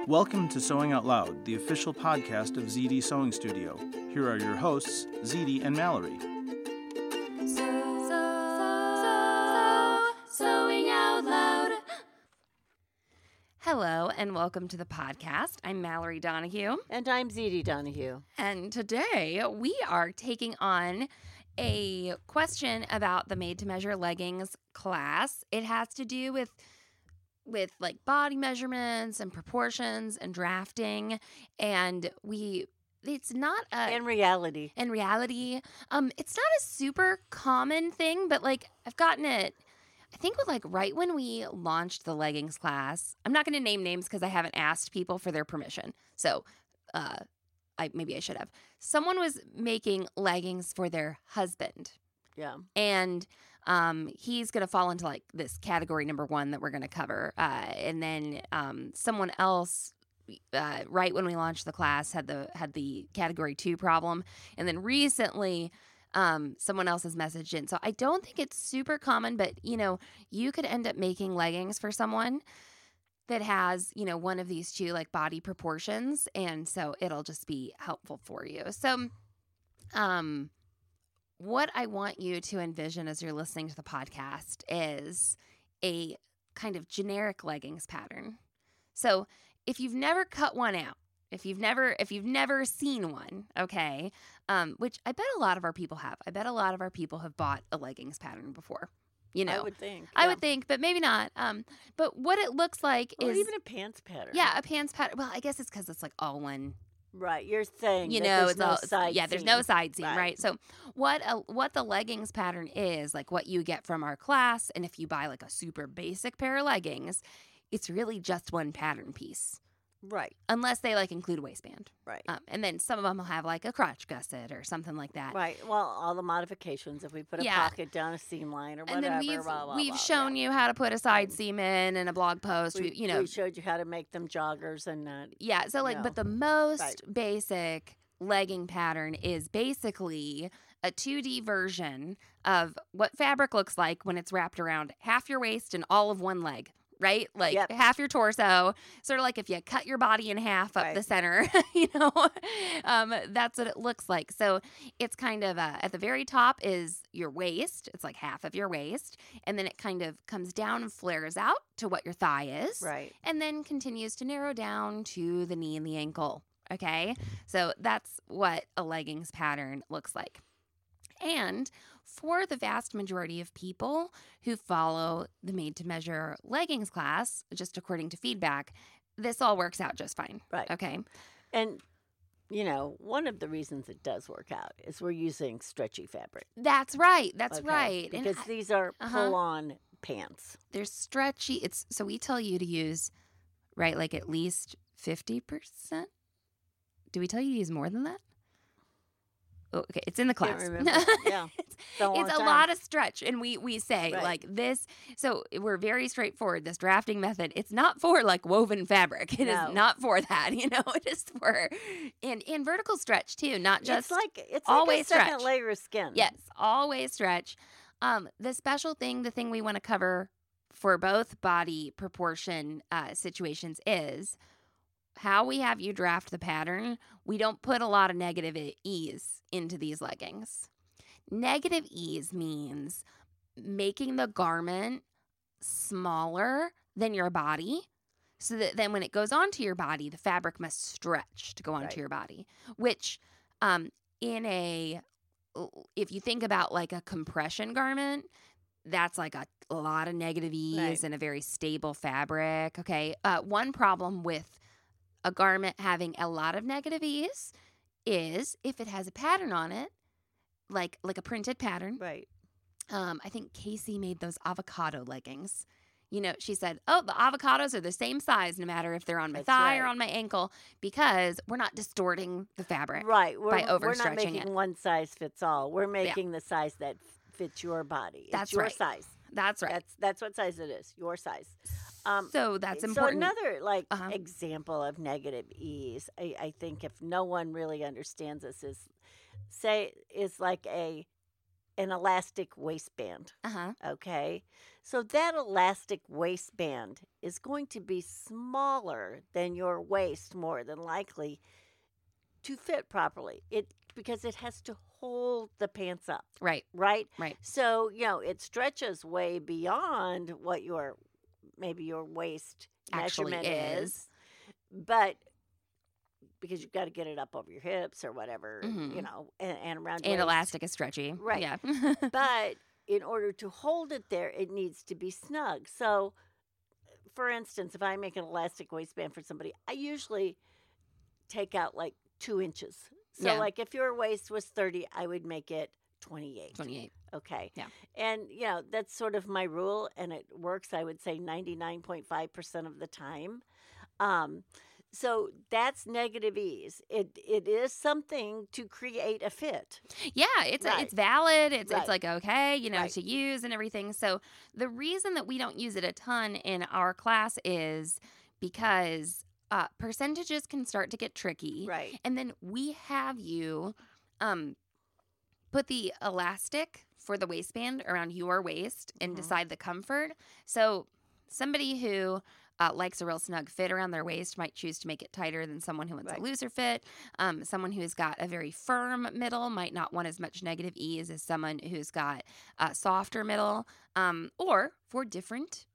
Welcome to Sewing Out Loud, the official podcast of ZD Sewing Studio. Here are your hosts, ZD and Mallory. Sewing Out Loud. Hello and welcome to the podcast. I'm Mallory Donahue. And I'm ZD Donahue. And today we are taking on a question about the Made to Measure Leggings class. It has to do with like body measurements and proportions and drafting, and it's not a In reality, it's not a super common thing, but like I've gotten it, I think with like right when we launched the leggings class. I'm not going to name names because I haven't asked people for their permission, so maybe I should have. Someone was making leggings for their husband. yeah. And he's going to fall into like this category number 1 that we're going to cover. And then someone else, right when we launched the class, had the category 2 problem. And then recently, someone else has messaged in. So I don't think it's super common, but you could end up making leggings for someone that has, one of these two like body proportions. And so it'll just be helpful for you. So, what I want you to envision as you're listening to the podcast is a kind of generic leggings pattern. So if you've never cut one out, if you've never seen one, okay, which I bet a lot of our people have. I bet a lot of our people have bought a leggings pattern before. I would think. I would think, but maybe not. But what it looks like is even a pants pattern. Yeah, a pants pattern. Well, I guess it's because it's like all one. Right, you're saying it's no side seam. There's no side seam, right? So what the leggings pattern is, like what you get from our class, and if you buy like a super basic pair of leggings, it's really just one pattern piece. Right. Unless they like include a waistband. Right. And then some of them will have like a crotch gusset or something like that. Right. Well, all the modifications, if we put a pocket down a seam line or whatever. And then we've shown you how to put a side seam in a blog post. We showed you how to make them joggers and that. Yeah. So like, but the most basic legging pattern is basically a 2D version of what fabric looks like when it's wrapped around half your waist and all of one leg. Right? Like half your torso, sort of like if you cut your body in half up the center, that's what it looks like. So it's kind of at the very top is your waist. It's like half of your waist. And then it kind of comes down and flares out to what your thigh is. Right. And then continues to narrow down to the knee and the ankle. Okay. So that's what a leggings pattern looks like. And for the vast majority of people who follow the Made to Measure leggings class, just according to feedback, this all works out just fine. Right. Okay. And, one of the reasons it does work out is we're using stretchy fabric. That's right. That's right. Because these are pull-on pants. They're stretchy. So we tell you to use, right, like at least 50%. Do we tell you to use more than that? Oh, okay, it's in the class. Can't remember. Yeah, it's a lot of stretch, and we say like this. So we're very straightforward. This drafting method, it's not for like woven fabric. It is not for that. It is for and vertical stretch too. Not just it's always like a second stretch. layer of skin. Yes, always stretch. The special thing, the thing we want to cover for both body proportion situations is how we have you draft the pattern. We don't put a lot of negative ease into these leggings. Negative ease means making the garment smaller than your body so that then when it goes onto your body, the fabric must stretch to go onto your body, which if you think about like a compression garment, that's like a lot of negative ease and a very stable fabric. Okay. One problem with a garment having a lot of negative ease is if it has a pattern on it, like a printed pattern. Right. I think Casey made those avocado leggings. She said, the avocados are the same size no matter if they're on my thigh or on my ankle because we're not distorting the fabric by overstretching We're not making it. one size fits all. We're making the size that fits your body. That's your right. size. That's right. That's what size it is. Your size. So that's important. So another example of negative ease, I think if no one really understands this is like a an elastic waistband. Uh-huh. Okay. So that elastic waistband is going to be smaller than your waist, more than likely, to fit properly. Because it has to hold the pants up, Right. right? Right. So, it stretches way beyond what maybe your waist Actually measurement is. But because you've got to get it up over your hips or whatever, Mhm. and around And waist. elastic is stretchy. Right. Yeah. But in order to hold it there, it needs to be snug. So, for instance, if I make an elastic waistband for somebody, I usually take out like 2 inches. So, Yeah. like if your waist was 30, I would make it 28. 28. Okay. Yeah. And, that's sort of my rule, and it works, I would say, 99.5% of the time. So that's negative ease. It is something to create a fit. Yeah, it's Right. it's valid. It's Right. like okay, Right. to use and everything. So the reason that we don't use it a ton in our class is because percentages can start to get tricky. Right. And then we have you put the elastic for the waistband around your waist and Mhm. decide the comfort. So somebody who likes a real snug fit around their waist might choose to make it tighter than someone who wants Right. a looser fit. Someone who's got a very firm middle might not want as much negative ease as someone who's got a softer middle. Or for different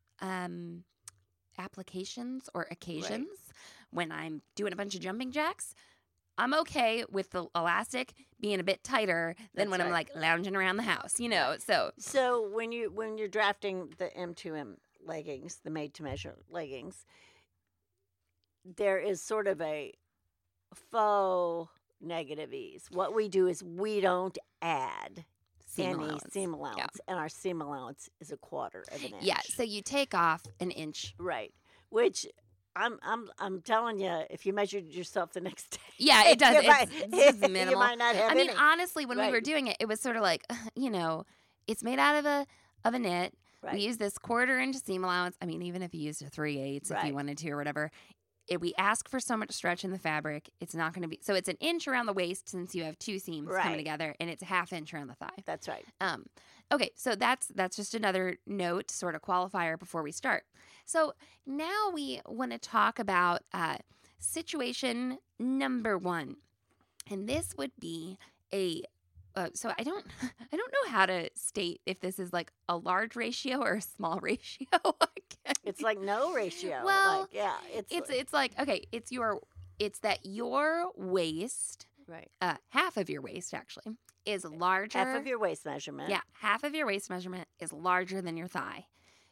applications or occasions, when I'm doing a bunch of jumping jacks, I'm okay with the elastic being a bit tighter than That's when I'm right. like lounging around the house, So So when you're drafting the M2M leggings, the made to measure leggings, there is sort of a faux negative ease. What we do is we don't add seam any allowance. seam allowance, and our seam allowance is 1/4 of an inch. Yeah, so you take off an inch. Right. Which I'm telling you, if you measured yourself the next day, Yeah, it does. It's just you minimal. might not have I mean, any. honestly, when we were Right. doing it, it was sort of like, it's made out of a knit. Right. We use this 1/4 inch seam allowance. I mean, even if you used a 3/8 if Right. you wanted to or whatever, we ask for so much stretch in the fabric. It's not going to be so. It's an inch around the waist since you have 2 seams Right. coming together, and it's a 1/2 inch around the thigh. That's right. Okay, so that's just another note, sort of qualifier before we start. So now we want to talk about situation number 1, and this would be a. So I don't know how to state if this is like a large ratio or a small ratio. It's like no ratio. Well, like, yeah, it's like okay, it's that your waist, right. half of your waist actually is larger. Half of your waist measurement. Yeah, half of your waist measurement is larger than your thigh.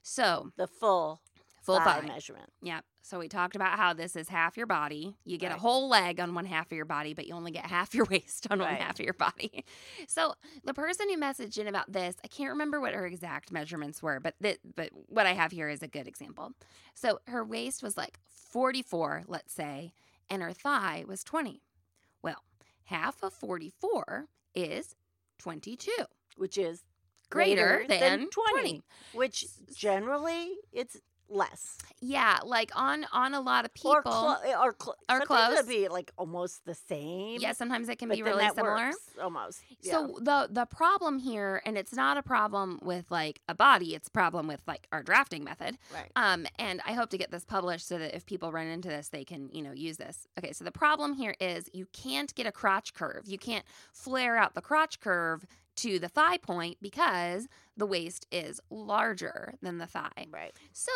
So The full thigh. measurement. Yeah. So we talked about how this is half your body. You get a Right. whole leg on one half of your body, but you only get half your waist on one Right. half of your body. So the person who messaged in about this, I can't remember what her exact measurements were, but what I have here is a good example. So her waist was like 44, let's say, and her thigh was 20. Well, half of 44 is 22. Which is Greater than 20. 20. Which generally it's less. Yeah, like on a lot of people. Or Or sometimes close. it'll be like almost the same. Yeah, sometimes it can but be then really that similar. works almost. Yeah. So the problem here, and it's not a problem with like a body, it's a problem with like our drafting method. right. And I hope to get this published so that if people run into this, they can, use this. Okay, so the problem here is you can't get a crotch curve. You can't flare out the crotch curve to the thigh point because the waist is larger than the thigh. Right. So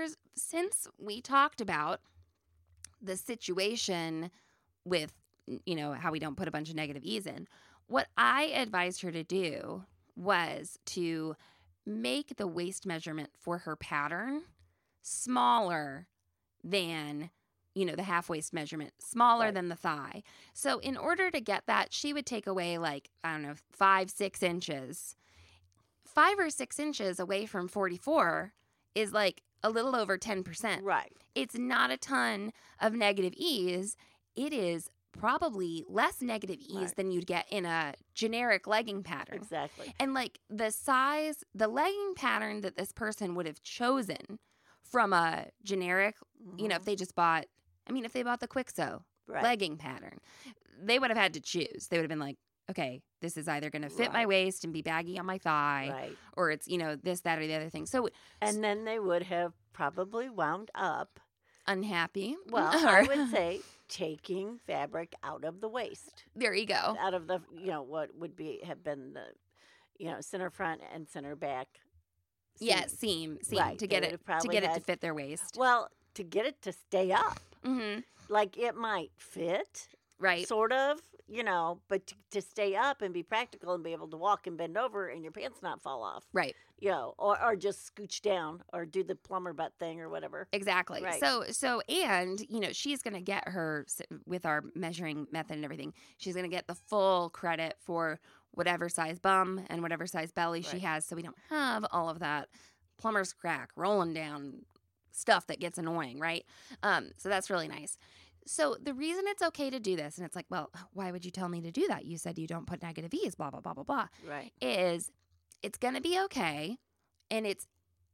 since we talked about the situation with, how we don't put a bunch of negative ease in, what I advised her to do was to make the waist measurement for her pattern smaller than, the half waist measurement, smaller Right. than the thigh. So in order to get that, she would take away 5-6 inches. 5 or 6 inches away from 44 is like a little over 10%. Right. It's not a ton of negative ease. It is probably less negative ease Right. than you'd get in a generic legging pattern. Exactly. And like the legging pattern that this person would have chosen from a generic, Mhm. if they just if they bought the Quick Sew Right. legging pattern, they would have had to choose. They would have been like, okay, this is either going to fit my Right. waist and be baggy on my thigh, Right. or it's, this, that, or the other thing. So And then they would have probably wound up, unhappy. well, I would say, taking fabric out of the waist, There you go. out of the, what would have been the, center front and center back. Yeah, seam. seam Right, to they get would it have probably to had- fit their waist. Well, to get it to stay up. Mm-hmm. Like, it might fit, Right. sort of, but to stay up and be practical and be able to walk and bend over and your pants not fall off, Right. or just scooch down or do the plumber butt thing or whatever. Exactly. Right. So, and she's going to get with our measuring method and everything. She's going to get the full credit for whatever size bum and whatever size belly she Right. has. So we don't have all of that plumber's crack rolling down stuff that gets annoying, right? So that's really nice. So the reason it's okay to do this, and it's like, well, why would you tell me to do that? You said you don't put negative E's, blah, blah, blah, blah, blah. Right. Is it's going to be okay, and it's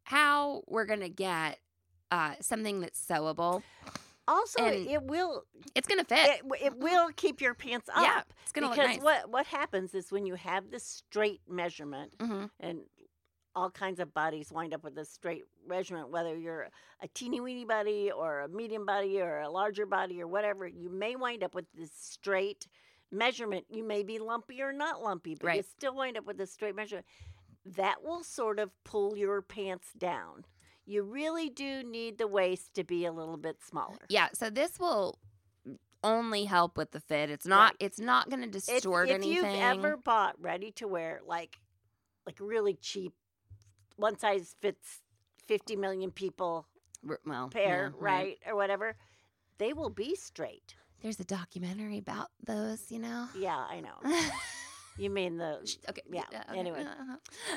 how we're going to get something that's sewable. Also, And it will It's going to fit. it will keep your pants up. Yeah, it's going to look Because nice. what happens is when you have this straight measurement, Mm-hmm. and all kinds of bodies wind up with this straight measurement, whether you're a teeny weeny body or a medium body or a larger body or whatever, you may wind up with this straight measurement. You may be lumpy or not lumpy, but you Right. still wind up with this straight measurement. That will sort of pull your pants down. You really do need the waist to be a little bit smaller. Yeah, so this will only help with the fit. It's not. Right. It's not going to distort if anything. you've ever bought ready to wear, like really cheap, one size fits 50 million people well, pair, yeah, right, or whatever, they will be straight. There's a documentary about those. Yeah, I know. You mean the Okay. Yeah, okay, anyway. uh-huh.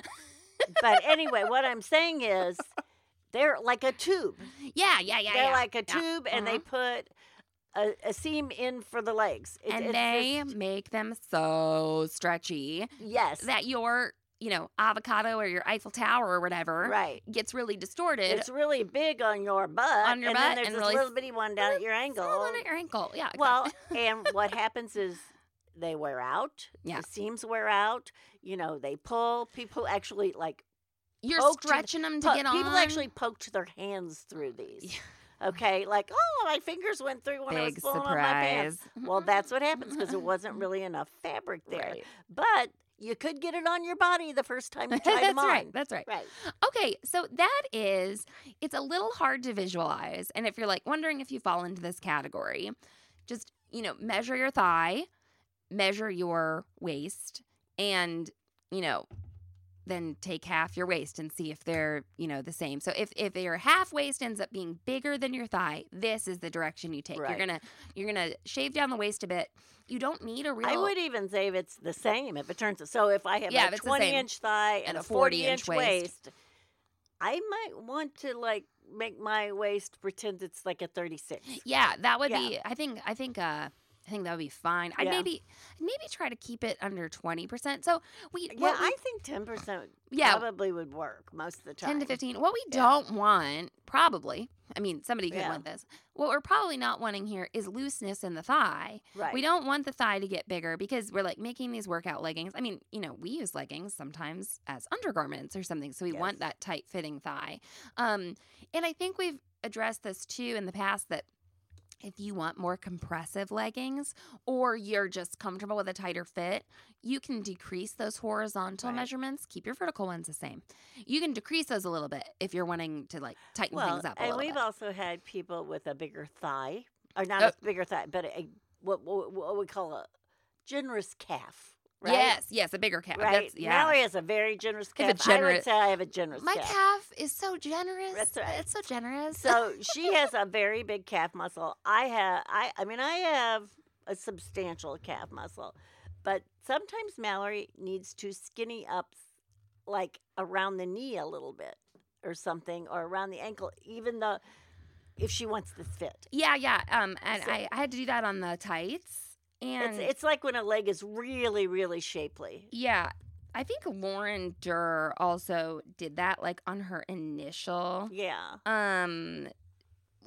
But anyway, what I'm saying is they're like a tube. Yeah. They're like a yeah. tube, and they put a seam in for the legs. And It's they just- make them so stretchy yes, that your, avocado or your Eiffel Tower or whatever right. gets really distorted. It's really big on your butt, On your and butt, then there's and this really little bitty one down at your ankle. Small one at your ankle. Yeah. Well, exactly. and what happens is they wear out. Yeah. The seams wear out. They pull. People actually You're poked to the- stretching them to get on. people actually poked their hands through these. Okay, like, oh, my fingers went through when I was Big pulling on my pants. surprise. Well, that's what happens because there wasn't really enough fabric there. Right. But you could get it on your body the first time you tried them That's on. right. That's right. Right. Okay, so it's a little hard to visualize. And if you're wondering if you fall into this category, just, measure your thigh, measure your waist, and, then take half your waist and see if they're, the same. So if your half waist ends up being bigger than your thigh, this is the direction you take. Right. You're gonna shave down the waist a bit. You don't need a real I would even say if it's the same, if it turns so if I have Yeah, if a it's the same. 20-inch thigh and a 40-inch waist, I might want to make my waist pretend it's like a 36. Yeah, that would Yeah. be. I think that would be fine. I'd Yeah. maybe try to keep it under 20%. So Yeah, I think 10% Yeah. probably would work most of the time. 10 to 15. What we Yeah. don't want, probably. I mean, somebody could Yeah. want this. What we're probably not wanting here is looseness in the thigh. Right. We don't want the thigh to get bigger because we're making these workout leggings. I mean, we use leggings sometimes as undergarments or something. So we Yes. want that tight fitting thigh. And I think we've addressed this too in the past that if you want more compressive leggings or you're just comfortable with a tighter fit, you can decrease those horizontal Right. measurements. Keep your vertical ones the same. You can decrease those a little bit if you're wanting to tighten Well, things up a and little we've bit. also had people with a bigger thigh, or not Oh. a bigger thigh, but what we call a generous calf. Right? Yes, a bigger calf. Right. That's, yeah. Mallory has a very generous I have a calf. I would generous- say I have a generous My calf. calf is so generous. That's right. It's so generous. So she has a very big calf muscle. I have a substantial calf muscle, but sometimes Mallory needs to skinny up, around the knee a little bit, or something, or around the ankle, even though if she wants this fit. yeah. And So- I had to do that on the tights. And It's like when a leg is really, really shapely. yeah, I think Lauren Durr also did that on her initial Yeah.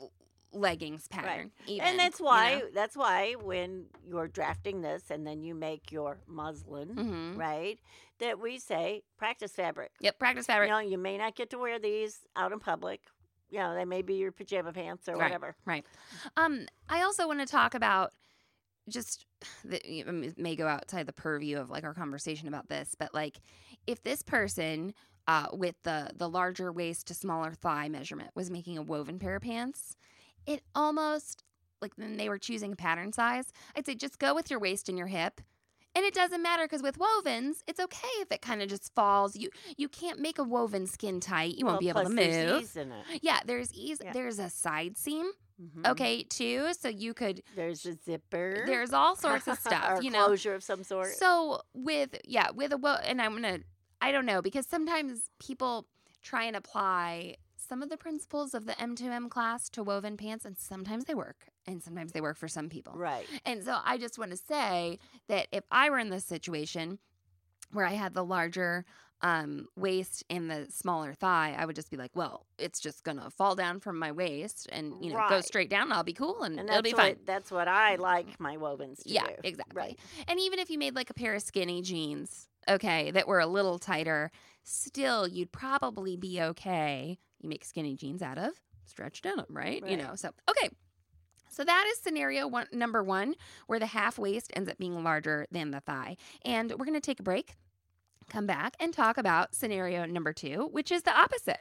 leggings pattern. Even, and that's you why know? that's why when you're drafting this and then you make your muslin, Mhm. right, that we say practice fabric. Yep, practice fabric. You know, you may not get to wear these out in public. You know, they may be your pajama pants or whatever. Right. I also want to talk about just it may go outside the purview of like our conversation about this, but like if this person with the larger waist to smaller thigh measurement was making a woven pair of pants, it almost like when they were choosing a pattern size, I'd say just go with your waist and your hip. And it doesn't matter because with wovens, it's okay if it kind of just falls. You can't make a woven skin tight. You won't be able to plus there's move. ease in it. Yeah, there's ease. Yeah. There's a side seam, Mhm. okay, too. So you could. There's a zipper. There's all sorts of stuff, or you know. closure of some sort. So with a and I don't know, because sometimes people try and apply some of the principles of the M2M class to woven pants, and sometimes they work, and sometimes they work for some people. Right. And so I just want to say that if I were in this situation where I had the larger waist and the smaller thigh, I would just be like, well, it's just going to fall down from my waist and, go Right. straight down. I'll be cool and And it'll be fine. that's what I like my wovens to Yeah, do. exactly. Right. And even if you made like a pair of skinny jeans, okay, that were a little tighter, still you'd probably be okay. You make skinny jeans out of stretch denim, right? You Right. know, so, okay. So that is scenario number 1, where the half waist ends up being larger than the thigh. And we're going to take a break, come back, and talk about scenario number 2, which is the opposite.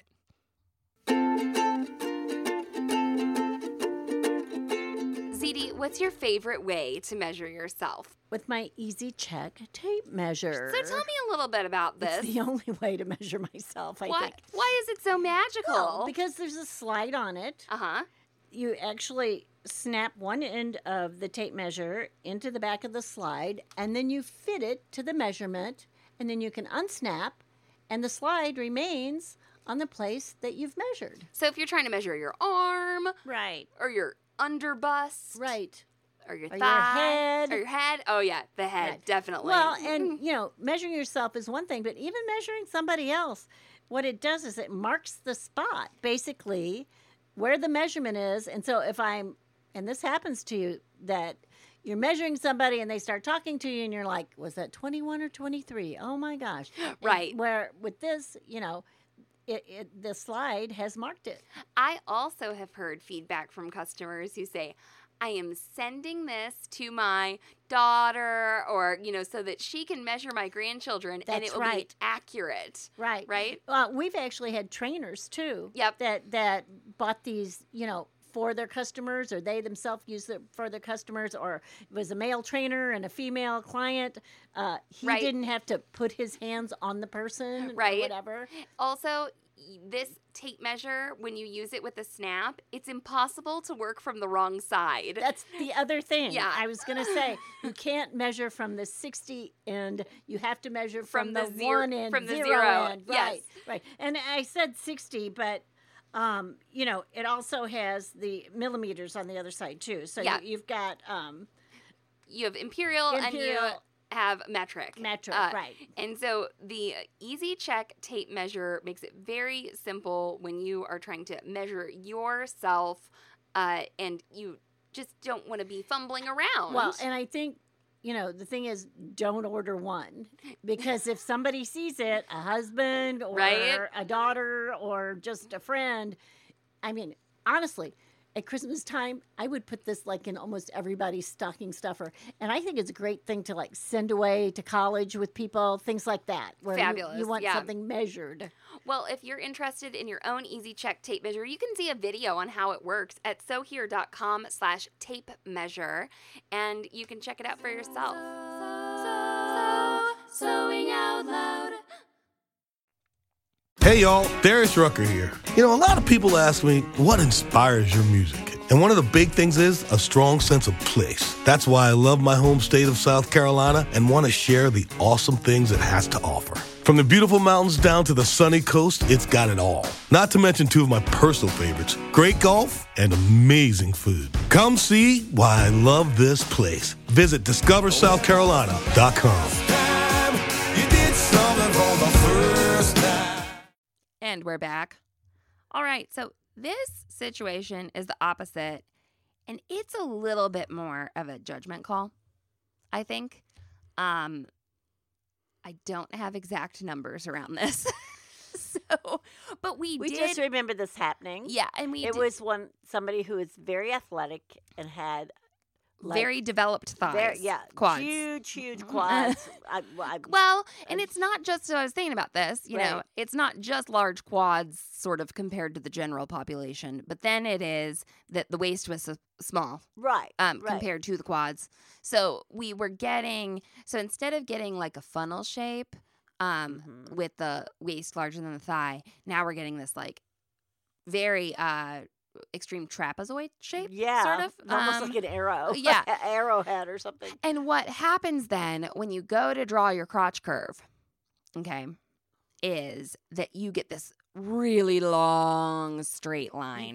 ZD, what's your favorite way to measure yourself? With my Easy Check tape measure. So tell me a little bit about this. It's the only way to measure myself, I think. Why is it so magical? Well, because there's a slide on it. Uh-huh. You actually snap one end of the tape measure into the back of the slide, and then you fit it to the measurement, and then you can unsnap, and the slide remains on the place that you've measured. So if you're trying to measure your arm Right. or your underbust Right. or your Or your thigh head. or your head. Oh, yeah, the head, Right. definitely. Well, and, measuring yourself is one thing, but even measuring somebody else, what it does is it marks the spot, basically, where the measurement is. And so and this happens to you, that you're measuring somebody and they start talking to you and you're like, was that 21 or 23? Oh, my gosh. Right. And where with this, the slide has marked it. I also have heard feedback from customers who say, I am sending this to my daughter or, so that she can measure my grandchildren and That's it will right. be accurate. Right. Right? We've actually had trainers, too. Yep. That bought these, for their customers, or they themselves use it for their customers, or it was a male trainer and a female client. He Right. didn't have to put his hands on the person Right. or whatever. Also, this tape measure, when you use it with a snap, it's impossible to work from the wrong side. That's the other thing. Yeah. I was going to say, you can't measure from the 60 end. You have to measure from the zero- one end, from the zero zero. end. Yes. Right, right. And I said 60, but it also has the millimeters on the other side too. So Yeah. you've got You have imperial and you Imperial. have metric. metric, right? And so the Easy Check tape measure makes it very simple when you are trying to measure yourself and you just don't want to be fumbling around. Well, and I think, the thing is, don't order one, because if somebody sees it, a husband or Right. a daughter or just a friend, I mean, honestly, at Christmas time, I would put this like in almost everybody's stocking stuffer. And I think it's a great thing to like send away to college with people, things like that, where Fabulous, you want yeah. something measured. Well, if you're interested in your own Easy Check tape measure, you can see a video on how it works at sewhere.com/tape measure, and you can check it out for yourself. Sewing out loud. Hey y'all, Darius Rucker here. A lot of people ask me, what inspires your music? And one of the big things is a strong sense of place. That's why I love my home state of South Carolina and want to share the awesome things it has to offer. From the beautiful mountains down to the sunny coast, it's got it all. Not to mention two of my personal favorites, great golf and amazing food. Come see why I love this place. Visit discoversouthcarolina.com. And we're back. All right, so This situation is the opposite, and it's a little bit more of a judgment call, I think. I don't have exact numbers around this. But we did just remember this happening. Yeah, and it was somebody who was very athletic and had very developed thighs. Quads. Huge quads. Well, and it's not just, so I was thinking about this, you know, it's not just large quads sort of compared to the general population, but then it is that the waist was small. Right. Compared to the quads. So we were so instead of getting like a funnel shape with the waist larger than the thigh, now we're getting this like very extreme trapezoid shape, sort of. Almost like an arrow. Yeah. Arrowhead or something. And what happens then when you go to draw your crotch curve, okay, is that you get this really long straight line.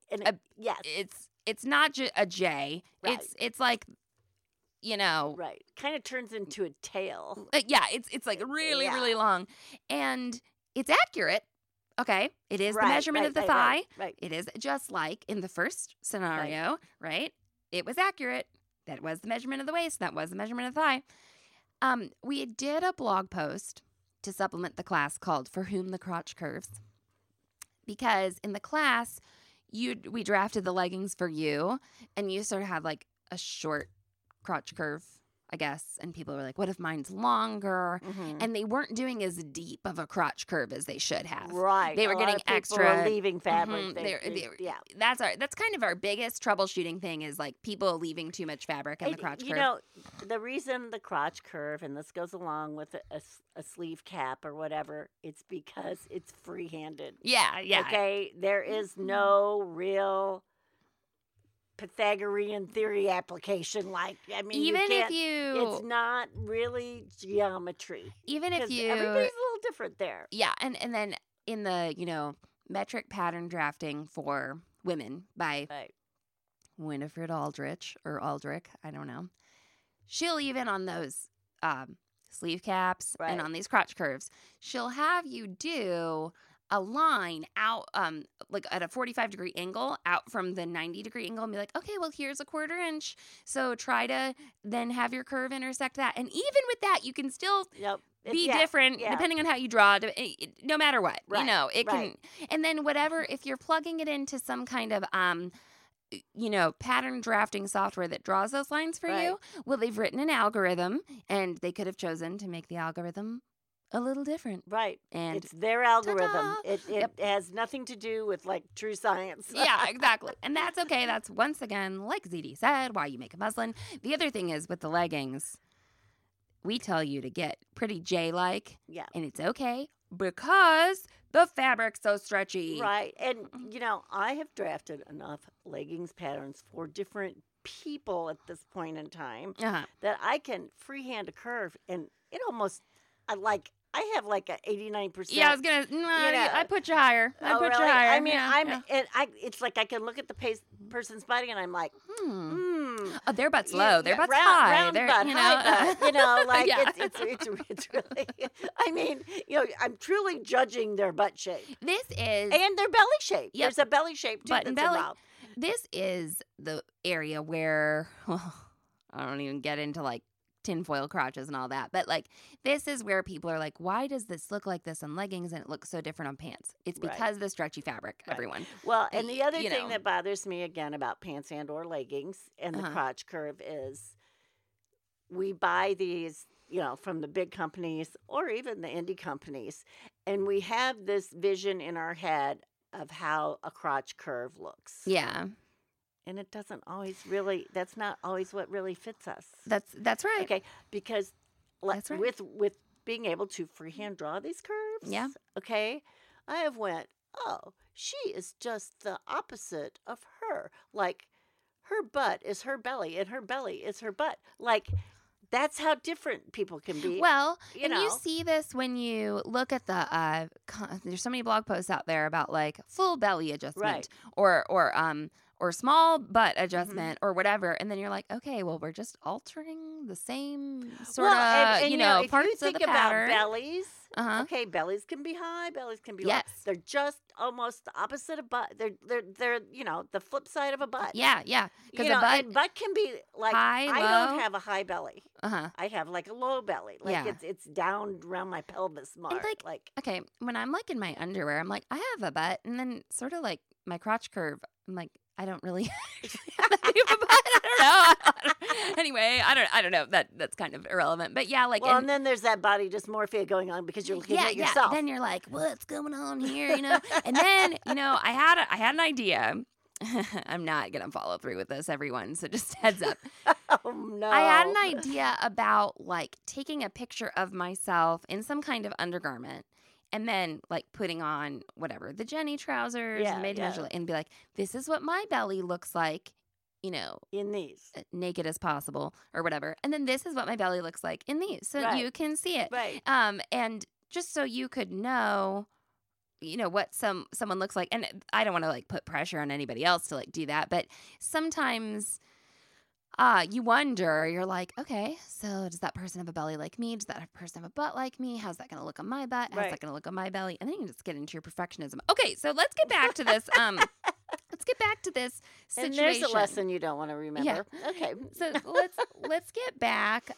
It's not a J. Right. It's like, you know. Right. Kind of turns into a tail. It's like really long. And it's accurate. Okay, it is the measurement of the thigh. Right. It is just like in the first scenario, right? It was accurate. That was the measurement of the waist. That was the measurement of the thigh. We did a blog post to supplement the class called "For Whom the Crotch Curves," because in the class, we drafted the leggings for you, and you sort of had like a short crotch curve, I guess, and people were like, what if mine's longer? Mm-hmm. And they weren't doing as deep of a crotch curve as they should have. Right. They were getting extra. Were leaving fabric. Mm-hmm. That's kind of our biggest troubleshooting thing is like people leaving too much fabric in the crotch curve. You know, the reason the crotch curve, and this goes along with a sleeve cap or whatever, it's because it's free-handed. Yeah. Okay? There is no real Pythagorean theory application, it's not really geometry. Everybody's a little different there. Yeah, and then in the metric pattern drafting for women by Winifred Aldrich or Aldrich, I don't know. She'll even on those sleeve caps and on these crotch curves, she'll have you do a line out like at a 45-degree angle out from the 90-degree angle and be like, okay, well, here's a 1/4 inch. So try to then have your curve intersect that. And even with that, you can still be different depending on how you draw, no matter what. Right. You know, it can. And then whatever, if you're plugging it into some kind of pattern drafting software that draws those lines for you, well, they've written an algorithm and they could have chosen to make the algorithm a little different. Right. And it's their algorithm. ta-da! It has nothing to do with like true science. Yeah, exactly. And that's okay. That's once again, like ZD said, why you make a muslin. The other thing is with the leggings, we tell you to get pretty J-like. Yeah. And it's okay because the fabric's so stretchy. Right. And, I have drafted enough leggings patterns for different people at this point in time that I can freehand a curve and it almost, I have like a 89%. Yeah, I was gonna. I put you higher. I put you higher. I mean, it's like I can look at the person's body and I'm like, Oh, their butt's low. Their butt's high. Round butt, high butt. It's really. I mean, I'm truly judging their butt shape. This is and their belly shape. Yep. There's a belly shape too. Butt and belly. Involved. This is the area where I don't even get into like tinfoil crotches and all that. But like this is where people are like, why does this look like this on leggings and it looks so different on pants? It's because of the stretchy fabric, everyone. Well, and the other thing that bothers me again about pants and or leggings and the crotch curve is we buy these, from the big companies or even the indie companies, and we have this vision in our head of how a crotch curve looks. Yeah. And it doesn't always that's not always what really fits us. That's right. Okay, because with being able to freehand draw these curves, okay, I have went, oh, she is just the opposite of her. Like, her butt is her belly, and her belly is her butt. Like, that's how different people can be. Well, you see this when you look at the there's so many blog posts out there about like full belly adjustment or or small butt adjustment or whatever. And then you're like, okay, well, we're just altering the same sort of, and, if parts you think of the about pattern. bellies, Uh-huh. okay, bellies can be high, bellies can be low. Yes. They're just almost the opposite of butt. They're the flip side of a butt. Yeah, yeah. Because You know, a butt, and butt can be like high, I low. don't have a high belly. I have like a low belly. Like Yeah. it's down around my pelvis mark. like, okay, when I'm like in my underwear, I'm like, I have a butt. And then sort of like my crotch curve, I'm like, I don't really have a butt. I don't know. Anyway, I don't know. That's kind of irrelevant. But yeah, like, well, and then there's that body dysmorphia going on because you're looking at yeah. yourself. Then you're like, what's going on here? And then, I had an idea. I'm not going to follow through with this, everyone. So just heads up. Oh, no. I had an idea about like taking a picture of myself in some kind of undergarment and then like putting on whatever, the Jenny trousers made to measure, and be like, this is what my belly looks like, in these. naked as possible or whatever. And then this is what my belly looks like in these. So Right. you can see it. Right. And just so you could know, what someone looks like. And I don't want to like put pressure on anybody else to like do that, but sometimes you wonder, you're like, okay, so does that person have a belly like me? Does that person have a butt like me? How's that going to look on my butt? How's Right. that going to look on my belly? And then you can just get into your perfectionism. Okay, so let's get back to this. Let's get back to this situation. And there's a lesson you don't want to remember. Yeah. Okay. So let's get back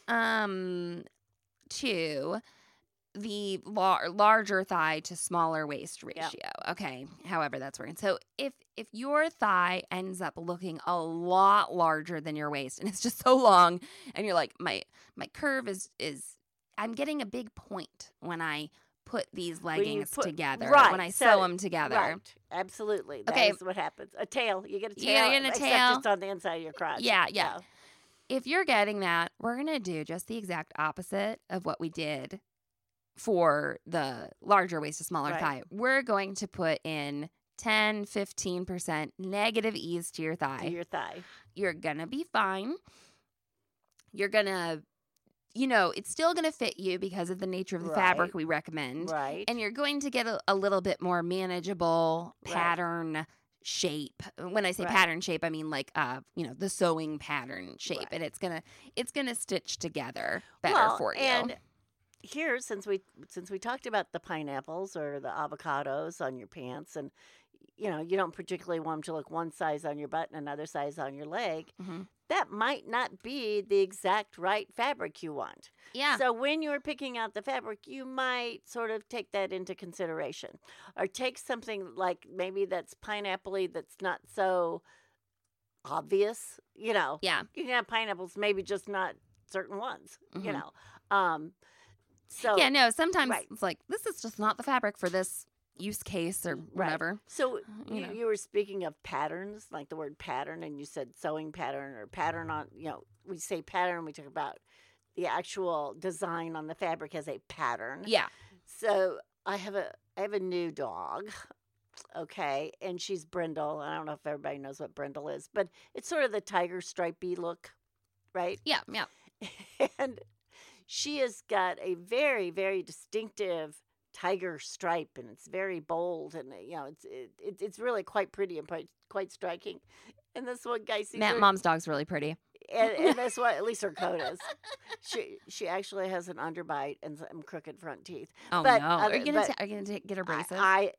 to the larger thigh to smaller waist ratio. Okay, however that's working. So if your thigh ends up looking a lot larger than your waist, and it's just so long, and you're like, my curve is I'm getting a big point when I put these leggings together, when I sew them together. Right. Absolutely. That is what happens. A tail. You get a tail. You get a except tail. it's on the inside of your crotch. Yeah. If you're getting that, we're going to do just the exact opposite of what we did for the larger waist to smaller Right. thigh. We're going to put in 10, 15% negative ease to your thigh. To your thigh. You're going to be fine. You're going to, it's still going to fit you because of the nature of the fabric Right. we recommend. Right. And you're going to get a little bit more manageable Right. pattern shape. When I say Right. pattern shape, I mean like the sewing pattern shape, Right. and it's gonna stitch together better for you. And here, since we talked about the pineapples or the avocados on your pants, and you don't particularly want them to look one size on your butt and another size on your leg, Mhm. that might not be the exact right fabric you want. Yeah. So when you're picking out the fabric, you might sort of take that into consideration, or take something like maybe that's pineapple-y that's not so obvious. Yeah. You can have pineapples, maybe just not certain ones. Mhm. So Yeah, no, sometimes Right. it's like, this is just not the fabric for this use case or whatever. So you know. you were speaking of patterns, like the word pattern, and you said sewing pattern or pattern on, we say pattern, we talk about the actual design on the fabric as a pattern. Yeah. So I have a new dog, okay, and she's Brindle. I don't know if everybody knows what Brindle is, but it's sort of the tiger stripey look, right? Yeah. Yeah. And she has got a very, very distinctive tiger stripe, and it's very bold, and it's really quite pretty and quite striking. And this one guy sees her, Mom's dog's really pretty. and that's what at least her coat is. She actually has an underbite and some crooked front teeth. Oh, But, no. Are you but going to get her braces?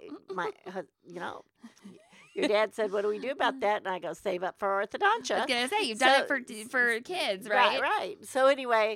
Your dad said, "What do we do about that?" And I go, "Save up for I orthodontia." was going to say, you've done it for kids, right? Right. So anyway,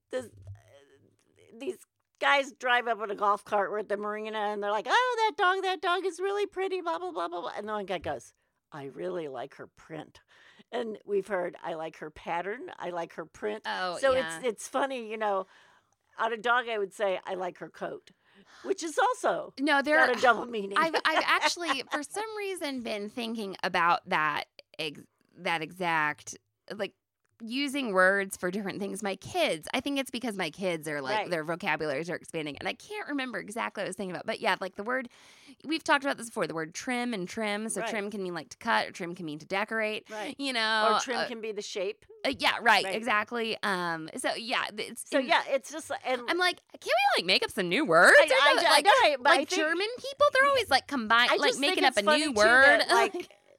these guys drive up in a golf cart. We're at the marina, and they're like, "Oh, that dog is really pretty." Blah blah blah blah blah. And the one guy goes, "I really like her print." And we've heard, "I like her pattern. I like her print." Oh, so yeah. it's funny, on a dog, I would say, "I like her coat," which is also No, got a double meaning. I've actually, for some reason, been thinking about that exact, like, using words for different things. My kids, I think it's because my kids are like, Right. their vocabularies are expanding, and I can't remember exactly what I was thinking about. But yeah, like the word, we've talked about this before, the word trim and trim. So Right. trim can mean like to cut, or trim can mean to decorate. Right. Or Or trim can be the shape. yeah, right, Right. exactly. So yeah, It's just, and I'm like, can't we like make up some new words? I know, but I like think- German people, they're always like I like just making think up a it's funny, new too, word. that, like,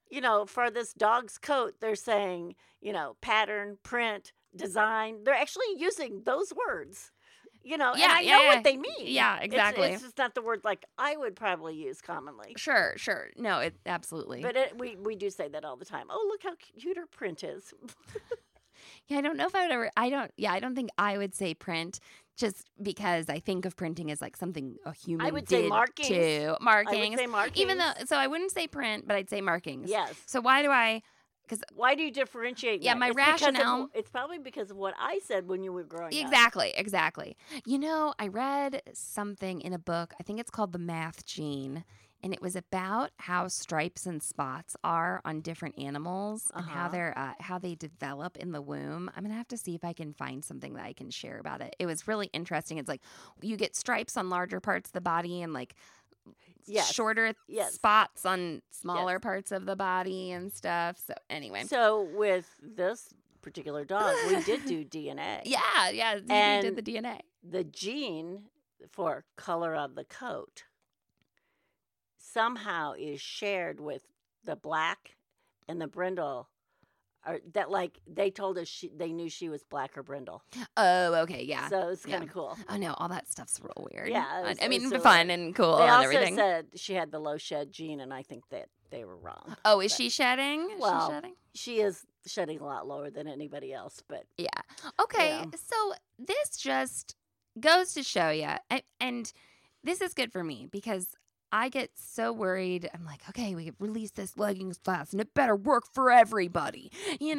for this dog's coat, they're saying, pattern, print, design. They're actually using those words. And I know what they mean. Yeah, exactly. It's just not the word like I would probably use commonly. Sure. No, absolutely. But we do say that all the time. Oh, look how cute her print is. Yeah, I don't know if I would ever. I don't think I would say print, just because I think of printing as like something a human. I would did say markings. Too. Markings. I would say markings. Even though, so I wouldn't say print, but I'd say markings. Yes. So why do I? Why do you differentiate? Yeah, that? my It's rationale. It's probably because of what I said when you were growing up. Exactly. I read something in a book. I think it's called The Math Gene. And it was about how stripes and spots are on different animals and how they develop in the womb. I'm gonna have to see if I can find something that I can share about it. It was really interesting. It's like you get stripes on larger parts of the body and like shorter spots on smaller parts of the body and stuff. So anyway, so with this particular dog, we did do DNA. Yeah, we did the DNA. The gene for color of the coat somehow is shared with the black and the brindle, or that like they told us they knew she was black or brindle. Oh, okay, yeah. So it's kind of cool. Oh no, all that stuff's real weird. Yeah, I mean, fun and cool they and also everything. said she had the low shed gene, and I think that they were wrong. Oh, is she shedding? Well, she shedding? She is shedding a lot lower than anybody else, but yeah. Okay, so this just goes to show you, and this is good for me because I get so worried. I'm like, okay, we released this leggings class and it better work for everybody,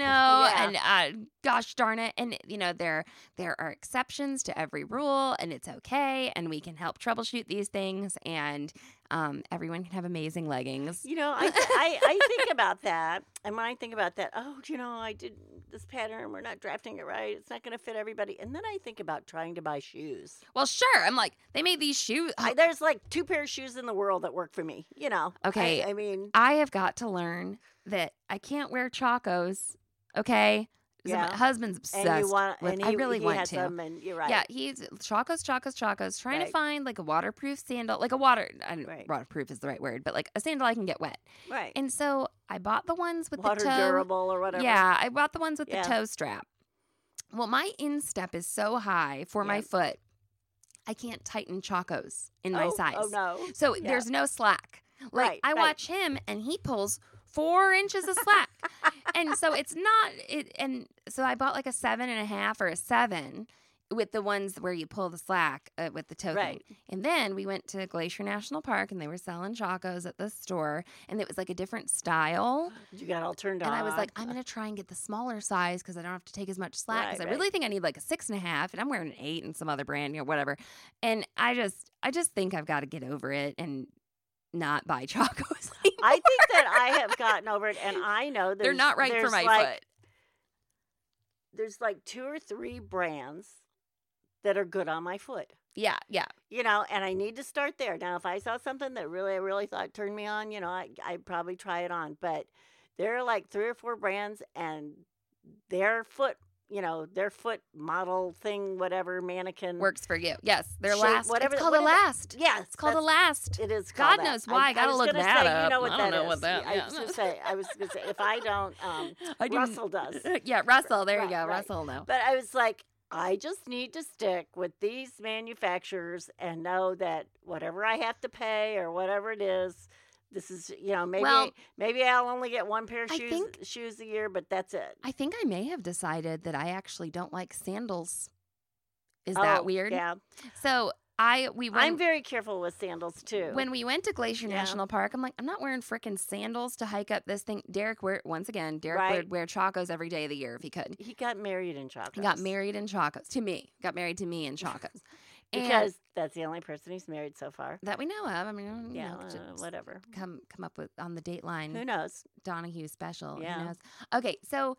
and gosh darn it. And, there are exceptions to every rule and it's okay. And we can help troubleshoot these things and everyone can have amazing leggings. I think about that. And when I think about that, I did this pattern. We're not drafting it right. It's not going to fit everybody. And then I think about trying to buy shoes. Well, sure. I'm like, they made these shoes. There's like 2 pair of shoes in the world that work for me, Okay. I mean, I have got to learn that I can't wear Chacos, okay? My husband's obsessed with. I really want to. Them and you're right. Yeah, he's Chacos. Trying to find like a waterproof sandal, like a waterproof is the right word, but like a sandal I can get wet. Right. And so I bought the ones with water the toe. durable or whatever. Yeah, I bought the ones with the toe strap. Well, my instep is so high for my foot, I can't tighten Chacos in my size. Oh no. So there's no slack. Like I watch him and he pulls 4 inches of slack. And so it's not it. And so I bought like a 7.5 or a 7 with the ones where you pull the slack with the toe thing. And then we went to Glacier National Park and they were selling Chacos at the store. And it was like a different style. You got all turned on. And I was like, I'm going to try and get the smaller size because I don't have to take as much slack. Because I really think I need like a 6.5. And I'm wearing an 8 and some other brand, whatever. And I just think I've got to get over it and not buy Chacos anymore. I think that I have gotten over it, and I know they're not right for my foot. There's like 2 or 3 brands that are good on my foot. Yeah. And I need to start there. Now, if I saw something that I really thought turned me on, I'd probably try it on. But there are like 3 or 4 brands, and their foot model thing, whatever, mannequin. Works for you. Yes. Their shape, last. Whatever, it's called a last. Yeah. It's called a last. It is called God knows why. I got to look that up. You know what I that don't know is. what that I was going to say, if I don't, Russell does. Yeah, Russell. There you go. Right. Russell, no. But I was like, I just need to stick with these manufacturers and know that whatever I have to pay or whatever it is, this is, maybe I'll only get 1 pair of shoes a year, but that's it. I think I may have decided that I actually don't like sandals. Is that weird? Yeah. So I'm very careful with sandals too. When we went to Glacier National Park, I'm like, I'm not wearing freaking sandals to hike up this thing. Derek would wear Chacos every day of the year if he could. He got married in Chacos. He got married in Chacos. Got married to me in Chacos. Because that's the only person he's married so far that we know of. I mean, whatever. Come up with on the Dateline. Who knows? Donahue special. Yeah. Who knows? Okay, so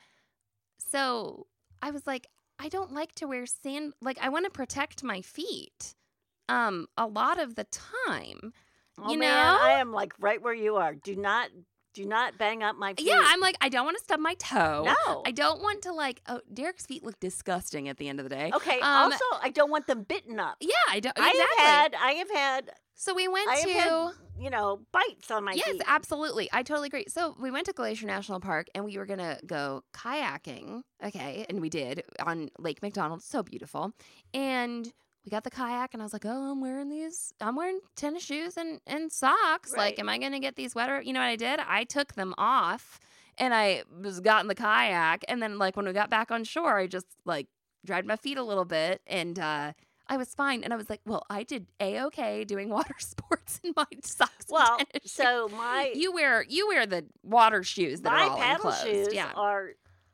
I was like, I don't like to wear I want to protect my feet. A lot of the time. Oh, man, I am like right where you are. Do Do not bang up my feet. Yeah, I'm like, I don't want to stub my toe. No. I don't want to oh, Derek's feet look disgusting at the end of the day. Okay. Also, I don't want them bitten up. Yeah, I don't. I Exactly. have had. So we went I have to. had, bites on my Yes, feet. absolutely. I totally agree. So we went to Glacier National Park and we were going to go kayaking. Okay. And we did on Lake McDonald. So beautiful. And we got the kayak and I was like, oh, I'm wearing tennis shoes and socks. Right. Like, am I going to get these wetter? You know what I did? I took them off and I got in the kayak. And then when we got back on shore, I just dried my feet a little bit and, I was fine. And I was like, well, I did A-okay doing water sports in my socks. Well, and tennis so shoes. my You wear the water shoes that my are all paddle enclosed. shoes Yeah. are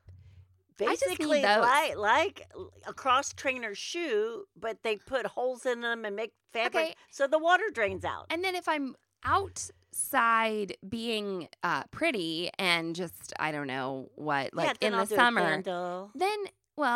just need basically those. like a cross trainer shoe, but they put holes in them and make fabric Okay. so the water drains out. And then if I'm outside being pretty and just, I don't know what, then in I'll the do a summer, sandal. then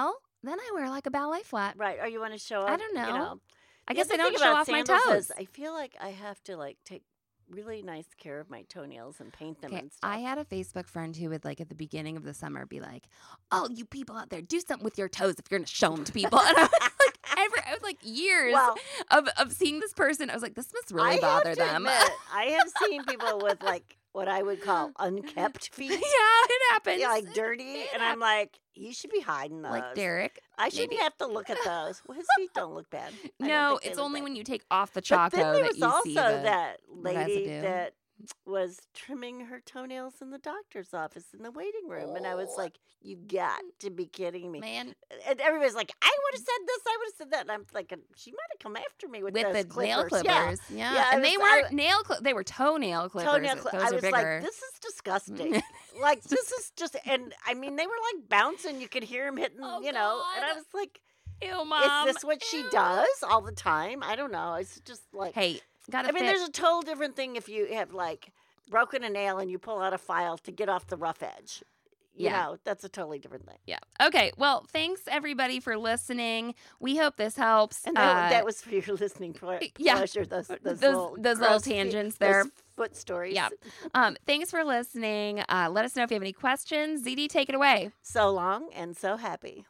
I wear a ballet flat. Right. Or you want to show up? I don't know. I The guess I other don't thing show about off my sandals toes. is I feel like I have to take really nice care of my toenails and paint them Okay, and stuff. I had a Facebook friend who would at the beginning of the summer be like, "Oh, you people out there, do something with your toes if you're gonna show them to people." And I was years Well, of seeing this person. I was like, this must really I bother have to them. admit, I have seen people with what I would call unkept feet. Yeah, it happens. Yeah, dirty, It and I'm like, you should be hiding those. like Derek. I shouldn't maybe. have to look at those. Well, his feet don't look bad. I don't No, think they it's look only bad. when you take off the But choco then there that was you also see the that lady residue. that was trimming her toenails in the doctor's office in the waiting room, and I was Oh. like, "You got to be kidding me!" man And everybody's like, "I would have said this. I would have said that." And I'm thinking, she might have come after me with with those the nail clippers. clippers. Yeah. Yeah, Yeah, and I they was- weren't they were toenail clippers. Those I are was bigger. like, "This is disgusting." This is just, and I mean, they were bouncing. You could hear them hitting, Oh, and I God. was like, Ew, Mom. "Is this what she Ew. does all the time?" I don't know. It's just Hey, gotta I mean, fit. there's a total different thing if you have broken a nail and you pull out a file to get off the rough edge. You Yeah. know, that's a totally different thing. Yeah. Okay. Well, thanks everybody for listening. We hope this helps. And that was for your listening yeah. pleasure. Those those little little gross feet- tangents those there. foot stories. Yeah. Thanks for listening. Let us know if you have any questions. ZD, take it away. So long and so happy.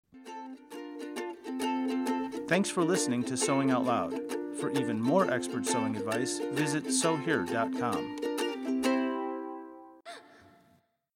Thanks for listening to Sewing Out Loud. For even more expert sewing advice, visit sewhere.com.